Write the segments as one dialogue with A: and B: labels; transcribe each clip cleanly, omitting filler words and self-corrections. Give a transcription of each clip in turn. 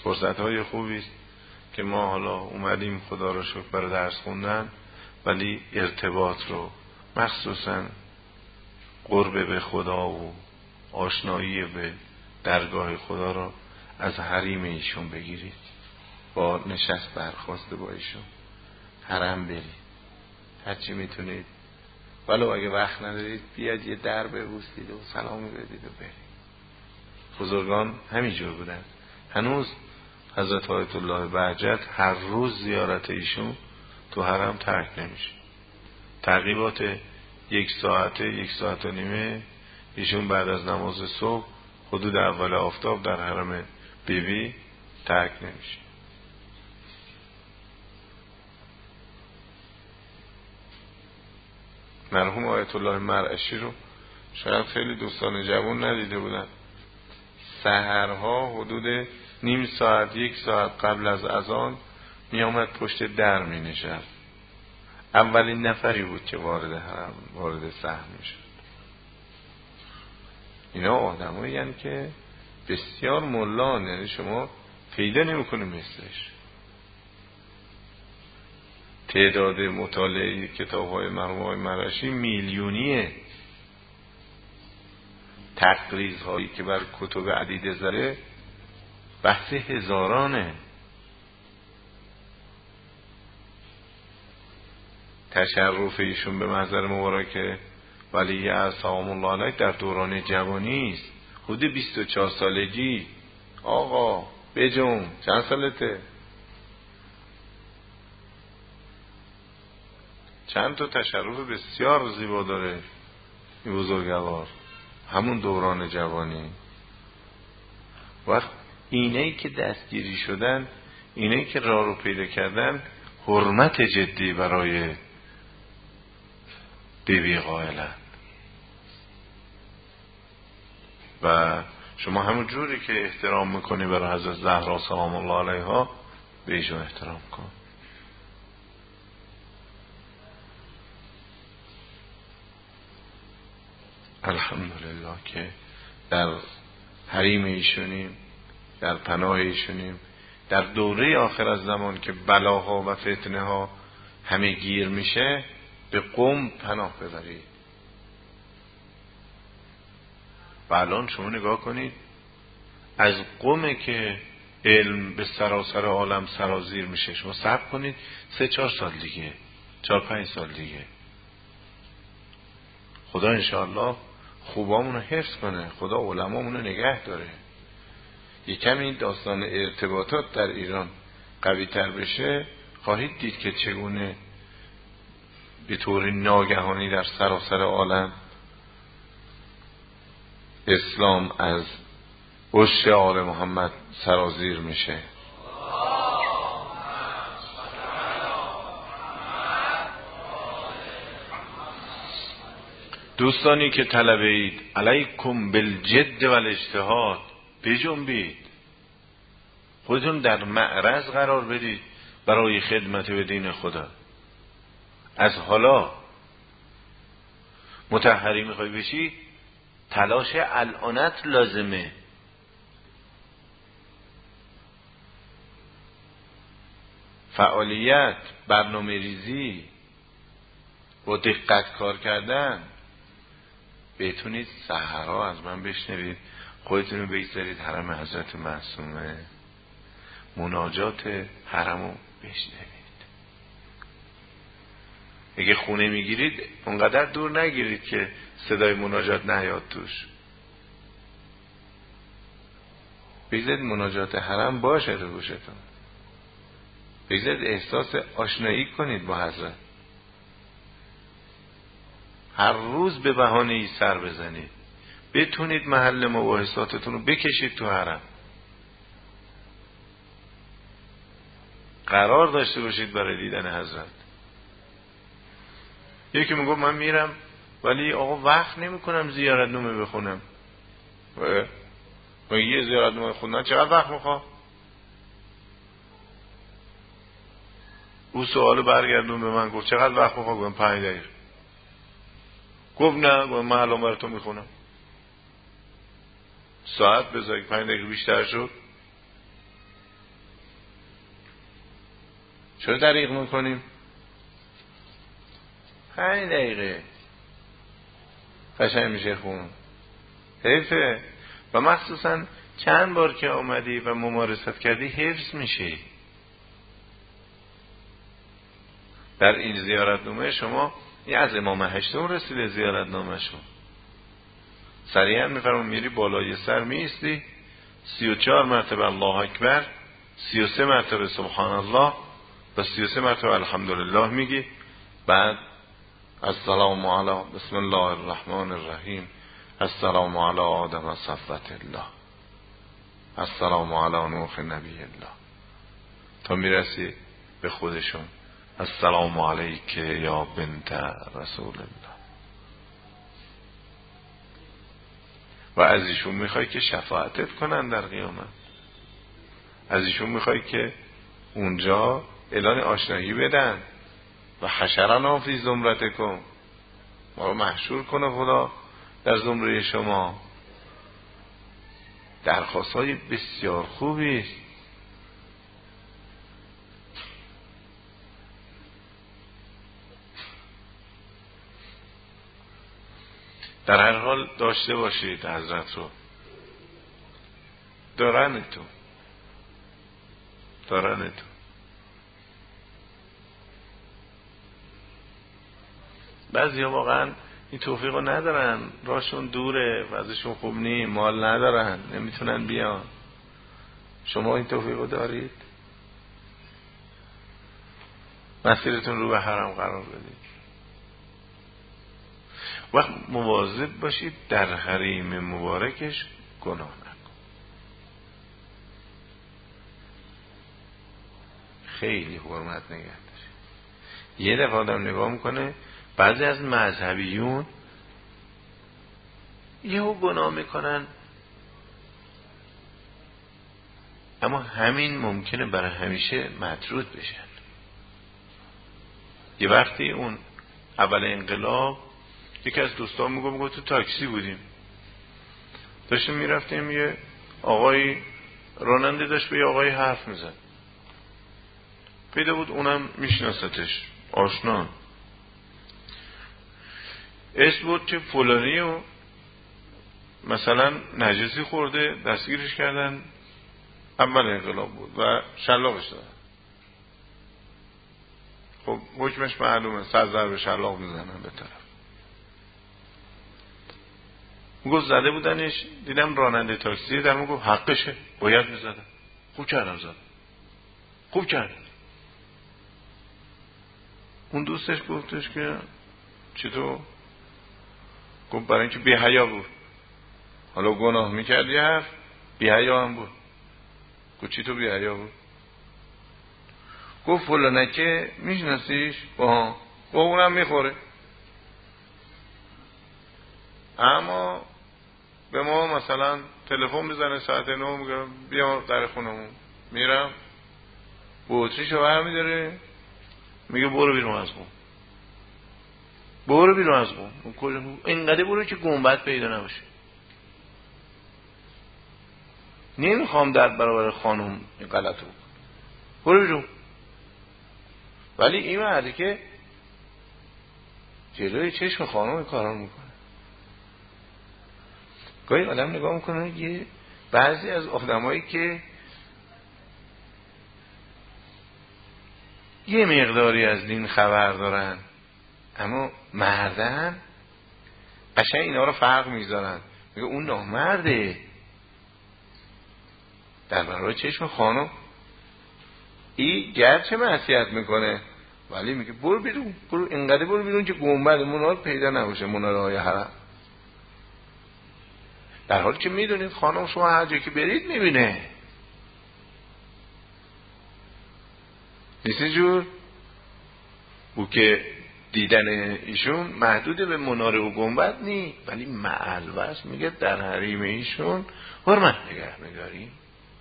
A: فرصت‌های خوبی است که ما حالا اومدیم خدا رو شکر برای درس خوندن، ولی ارتباط رو مخصوصاً قرب به خدا و آشنایی به درگاه خدا رو از حریم ایشون بگیرید، با نشست برخواسته با ایشون حرم برید، هرچی میتونید، ولو اگه وقت ندارید بیاد یه در ببوسید و سلامی بدید و برید. بزرگان همینجور بودن. هنوز حضرت آیت الله بهجت هر روز زیارت ایشون تو حرم ترک نمیشه. تعقیبات 1 ساعت 1 ساعت و نیمه ایشون بعد از نماز صبح حدود اول آفتاب در حرم بیبی ترک نمیشه. مرحوم آیت الله مرعشی رو شاید خیلی دوستان جوان ندیده بودن. سحرها حدود نیم ساعت 1 ساعت قبل از اذان می آمد پشت در می نشست. اولین نفری بود که وارد صحن می شد. اینا آدمایی هستند که بسیار ملان، یعنی شما پیدا نمی کنید مثلش. تعداد مطالعه کتاب های مرحوم آقای مرعشی میلیونیه. تقریض هایی که بر کتب عدیده زده بحث هزارانه. تشرف ایشون به محضر مبارک ولی سلام الله علیه در دوران جوانی است، حدود 24 سالگی. آقا بجون چند سالته؟ چند تا تشرف بسیار زیبا داره این بزرگوار، همون دوران جوانی. وقت اینایی که دستگیری شدن، اینایی که راه رو پیدا کردن، حرمت جدی برای بیبی قائلند. و شما همون جوری که احترام میکنی برای حضرت زهرا سلام الله علیها به ایشون احترام کن. الحمدلله که در حریم ایشونیم، در پناه ایشونیم، در دوره آخر از زمان که بلاها و فتنه ها همه گیر میشه، به قم پناه ببرید. و الان شما نگاه کنید، از قمه که علم به سراسر عالم سرازیر میشه، شما صبر کنید 3-4 سال دیگه، 4-5 سال دیگه خدا انشاءالله خوبامونو حفظ کنه، خدا علمامونو نگه داره. یکم این داستان ارتباطات در ایران قوی تر بشه، خواهید دید که چگونه به طور ناگهانی در سراسر عالم اسلام از عشق آل محمد سرازیر میشه. دوستانی که طلبه اید، علیکم بالجد و الاجتهاد، بجنبید، خودتون در معرض قرار بدید برای خدمت به دین خدا. از حالا مطهری میخوای بشی، تلاش الانت لازمه. فعالیت، برنامه ریزی، با دقت کار کردن. بتونید سحرها از من بشنوید، خودتونو بگذارید حرم حضرت معصومه، مناجات حرمو بشنوید. اگه خونه میگیرید اونقدر دور نگیرید که صدای مناجات نیاد توش. بگذارید مناجات حرم باشه تو گوشتون، بگذارید احساس آشنایی کنید با حضرت. هر روز به بهانه ای سر بزنید، بتونید محل مباحثاتتون رو بکشید تو حرم، قرار داشته باشید برای دیدن حضرت. یکی میگه من میرم ولی آقا وقت نمی کنم زیارت نامه بخونم. و یه زیارت نامه خوندن چقدر وقت میخواد؟ او سوالو برگردون به من، گفت چقدر وقت میخواد؟ گفتم 5 دقیقه. گفت نه، گفتم من الان برای تو میخونم. ساعت بذارید 5 دقیقه بیشتر شد. چرا دریغ میکنیم؟ 5 دقیقه قشنگ میشه خون. حیفه. و مخصوصا چند بار که آمدی و ممارست کردی حفظ میشی. در این زیارتنامه شما از امام هشتم رسیده زیارتنامه شما، سریعا میفرمون میری بالای سر میستی، 34 مرتبه الله اکبر، 33 مرتبه سبحان الله و 33 مرتبه الحمدلله میگی. بعد السلام علی بسم الله الرحمن الرحیم، السلام علی آدم صفوت الله، السلام علی نوح نبی الله، تا میرسی به خودشون السلام علیک یا بنت رسول الله. و از ایشون میخوای که شفاعتت کنن در قیامت، از ایشون میخوای که اونجا اعلان آشنایی بدن و حشرنا فی زمرتکم، ما رو محشور کنه خدا در زمره شما. درخواست های بسیار خوبی. در هر حال داشته باشید حضرت رو، دارنتون. بعضی ها واقعا این توفیق رو ندارن، راهشون دوره، وضعشون خوب نی، مال ندارن، نمیتونن بیان. شما این توفیق رو دارید، مسیرتون رو به حرم قرار بدید. وقت مواظب باشید در حریم مبارکش گناه نکن. خیلی حرمت نگه داشت. یه دفعه آدم نگاه میکنه بعضی از مذهبیون یهو گناه میکنن، اما همین ممکنه برای همیشه مطرود بشن. یه وقتی اون اول انقلاب یکی از دوستان میگو تو تاکسی بودیم، داشتیم میرفتیم، یه آقای راننده داشت به یه آقای حرف میزد، پیدا بود اونم میشناستش، آشنا، اسم بود که فلانی و مثلا نجسی خورده دستگیرش کردن، اول انقلاب بود و شلاقش دادن. خب حکمش معلومه، 100 ضرب شلاق میزنن به طرف. گفت زده بودنش، دیدم راننده تاکسی در من گفت حقشه، باید میزدن. خوب کردم زدم، خوب کرد. اون دوستش گفتش که چطور؟ گفت برای اینکه بی حیا بود، حالا گناه میکرد یه حرف، بی حیا هم بود. گفت چی تو بی حیا بود؟ گفت فلانکه میشناسیش؟ با اونم میخوره، اما به ما مثلا تلفن میزنه ساعت 9 میگه بیا در خونمون، میرم بطریشو برمیداره میگه برو بیرون از قوم، برو بیرون از قوم، اینقدر برو که گنبد پیدا نباشه. نمیخوام در برابر خانم این غلطو، برو بیرون. ولی این مرده که جلوی چشم خانم این کارا میکنه. گاهی آدم نگاه میکنه یه بعضی از آدمایی که یه مقداری از دین خبر دارن اما مردن، قشنگ اینا رو فرق میذارن، میگه اون نامرده در برابر چشم خانم. این گرچه معصیت میکنه ولی میگه برو بیرون، برو اینقدر برو بیرون که گنبد منار پیدا نباشه، مناره های حرم. در حالی که میدونید خانم شما هر جایی که برید میبینه. نیست جور او که دیدن ایشون محدود به مناره و گنبد نی، ولی معلوست میگه در حریم ایشون حرمت نگه میداریم.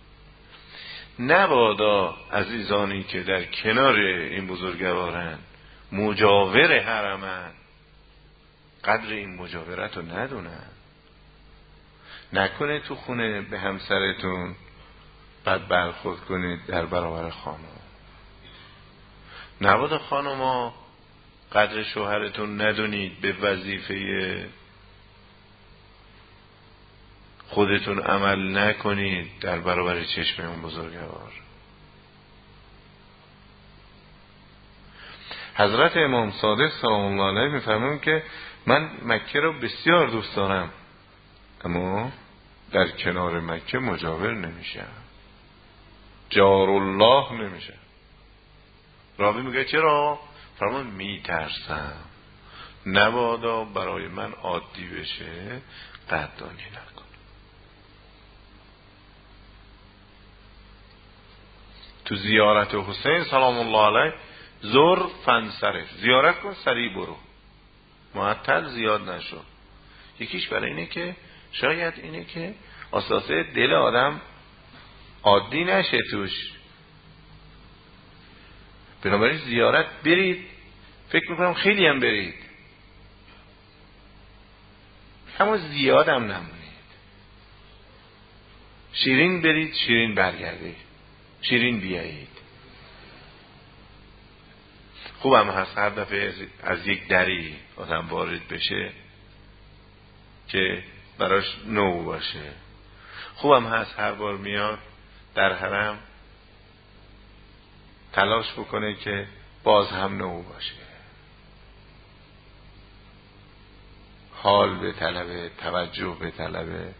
A: نبادا عزیزانی که در کنار این بزرگوارن مجاور حرمن قدر این مجاورت رو ندونن. نکنه تو خونه به همسرتون بد برخورد کنید در برابر خانم. نبادا خانما قدر شوهرتون ندونید، به وظیفه خودتون عمل نکنید در برابر چشم اون بزرگوار. حضرت امام صادق سلام الله علیه میفرمایند که من مکه رو بسیار دوست دارم، اما در کنار مکه مجاور نمیشم، جار الله نمیشم. راوی میگه چرا؟ فرمان میترسم نبادا برای من عادی بشه، قدردانی نکن. تو زیارت حسین سلام الله علیه زور فنصرف، زیارت کن سریع برو، معطل زیاد نشو. یکیش برای اینه که شاید اینه که اساسه دل آدم عادی نشه توش. بنابراین زیارت برید، فکر میکنم خیلی هم برید، اما زیاد هم نمونید. شیرین برید، شیرین برگردید، شیرین بیایید. خوبم هست هر دفعه از یک دری آدم وارد بشه که براش نو باشه. خوبم هست هر بار میاد در حرم تلاش بکنه که باز هم نو باشه، حال به طلبه، توجه به طلبه.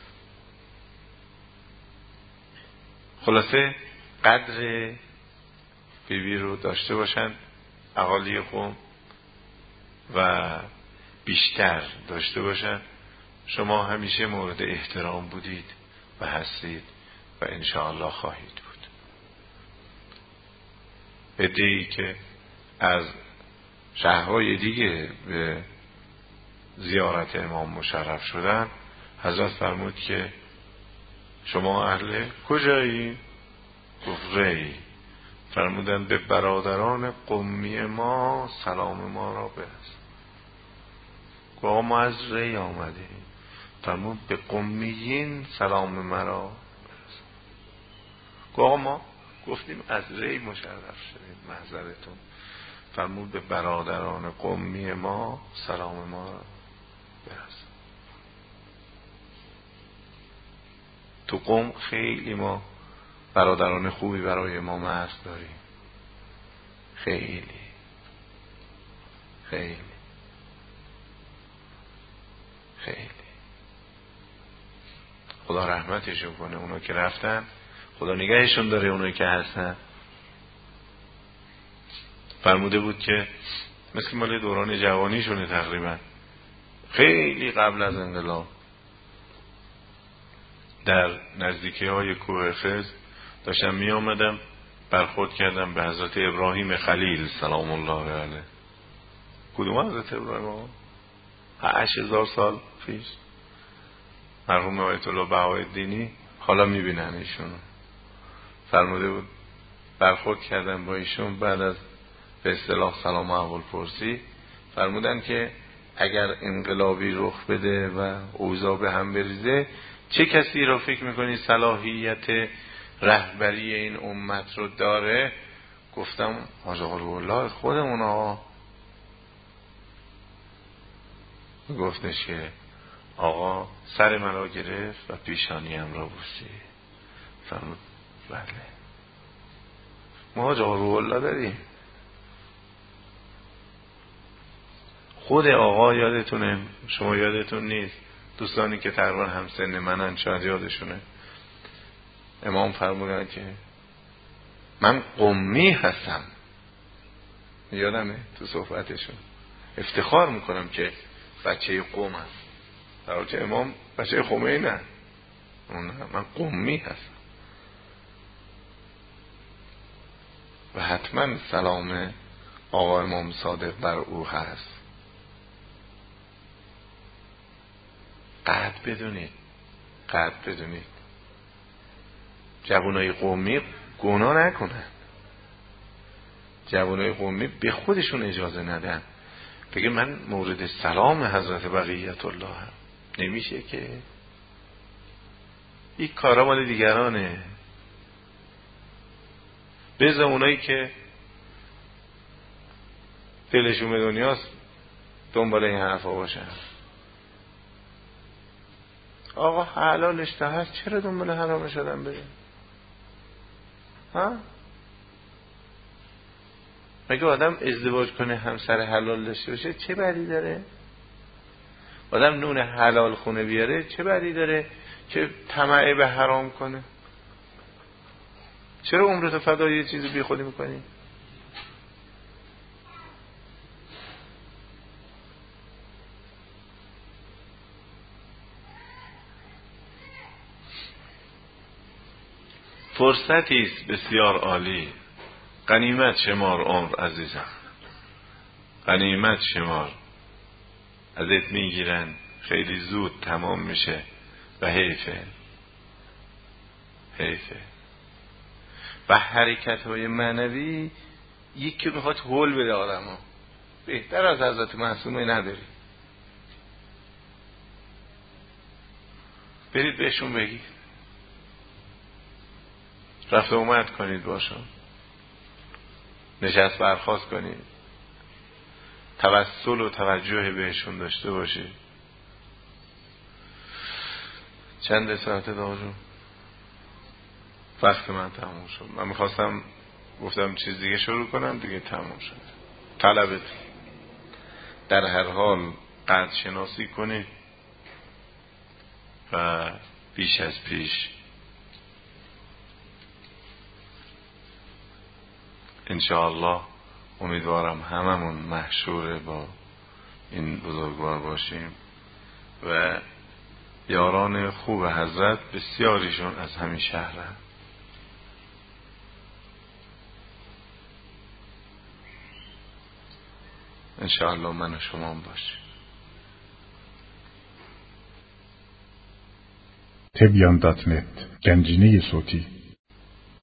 A: خلاصه قدر بیبی رو داشته باشن اهالی قوم و بیشتر داشته باشن. شما همیشه مورد احترام بودید و هستید و انشاءالله خواهید بود. عده‌ای که از شهرهای دیگه به زیارت امام مشرف شدن، حضرت فرمود که شما اهل کجایی؟ گفت ری. فرمودن به برادران قمی ما سلام ما را برس. گفت ما از ری آمدیم. فرمود به قمیین سلام مرا برس. گفت ما گفتیم از ری مشرف شدیم، محضرتون. فرمود به برادران قمی ما سلام ما را برس. تو قم خیلی ما برادران خوبی برای امام هست داریم، خیلی خیلی خیلی. خدا رحمتشون کنه اونا که رفتن، خدا نگهشون داره اونایی که هستن. فرموده بود که مثل مال دوران جوانیشونه تقریبا، خیلی قبل از انقلاب در نزدیکی های کوه خز داشتم می آمدم، برخورد کردم به حضرت ابراهیم خلیل سلام الله علیه. کدوم حضرت ابراهیم؟ 8000 سال پیش مرحوم آیت الله بهاءالدینی، حالا می بینن ایشونو. فرموده بود برخورد کردم با ایشون بعد از به اصطلاح سلام اول پرسی. فرمودن که اگر انقلابی رخ بده و اوضاع به هم بریزه، چه کسی را فکر میکنی صلاحیت رهبری این امت رو داره؟ گفتم حاج آقا روح خودمون ها. گفتش که آقا سر من را گرفت و پیشانیم را بوسید. فرمود بله ما حاج آقا روح الله داریم. خود آقا یادتونه، شما یادتون نیست، دوستانی که تقریبا همسن منن شاید یادشونه، امام فرمودن که من قمی هستم. یادمه تو صحبتشون افتخار میکنم که بچه قومم، در حالی که امام بچه خمینه. من قمی هستم و حتما سلام آقا امام صادق بر او هست. قدر بدونید، قدر بدونید. جوانای قومی گناه نکنن، جوانای قومی به خودشون اجازه ندن بگه من مورد سلام حضرت بقیت الله هم. نمیشه که این کارا مال دیگرانه. بذار اونایی که دلشون به دنیاست دنبال این حرفا باشن. آقا حلالش ده هست، چرا دنبال حرامش آدم بریم؟ ها؟ مگه آدم ازدواج کنه همسر حلال داشته باشه چه بدی داره؟ آدم نون حلال خونه بیاره چه بدی داره که طمع به حرام کنه؟ چرا عمرتو فدای یه چیزی بی خودی میکنی؟ فرصتی است بسیار عالی، غنیمت شمار عمر عزیزم، غنیمت شمار. ازت میگیرن خیلی زود تمام میشه و حیفه. و حرکت های معنوی یکی میخواد هول بده آدمو، بهتر از حضرت معصومه نداری. برید بهشون بگید، رفت اومد کنید باشون، نشست برخاست کنید، توسل و توجه بهشون داشته باشید. چند ساعته دارم؟ وقت من تموم شد. من میخواستم گفتم چیز دیگه شروع کنم، دیگه تموم شد. طلبت در هر حال قدر شناسی کنید و بیش از پیش انشاءالله امیدوارم هممون محشور با این بزرگوار باشیم و یاران خوب حضرت بسیاریشون از همین شهر هم. انشاءالله من و شما هم باشیم.
B: تبیان.net گنجینه صوتی